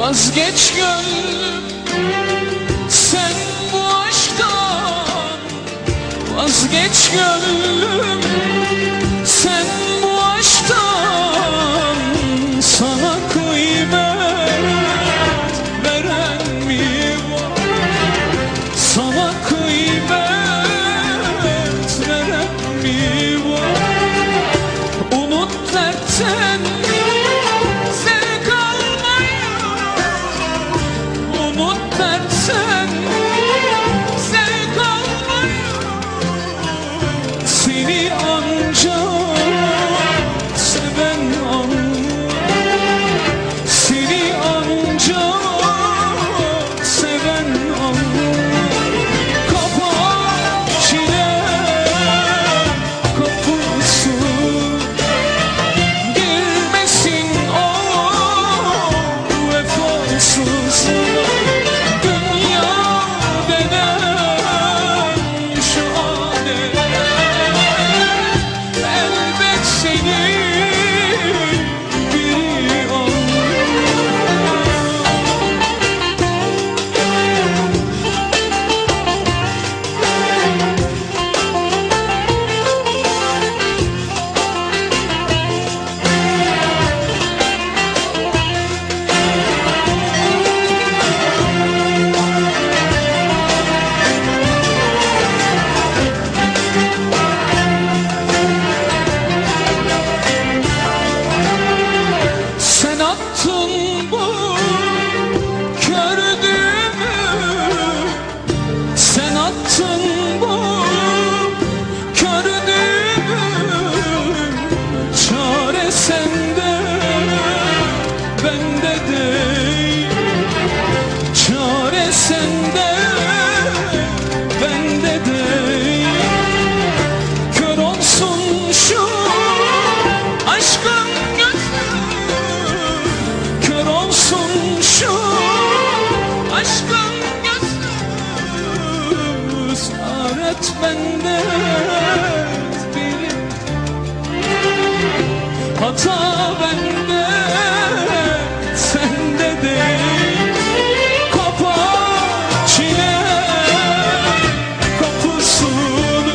Vazgeç gönlüm sen bu aşktan, vazgeç gönlüm sen bu aşktan. Sana kıymet veren mi var? Sana kıymet veren mi var? Unut dertten zevk almayı, unut dertten zevk almayı. Seni ancak seven anlar, seni ancak seven anlar. Kapat çile kapısı, girmesin o vefasız. Dünya denen şu alem elbet seni biri anlar. Sen attın bu kör düğümü, sen attın bu kör düğümü. Çare sende bende değil, çare sende bende değil. Kör olsun şu aşkın gözü, kör olsun şu aşkın gözü. Saadet bende değil, hata bende sende değil. Kapat çile kapısını,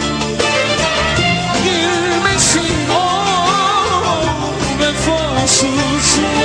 girmesin o vefasız.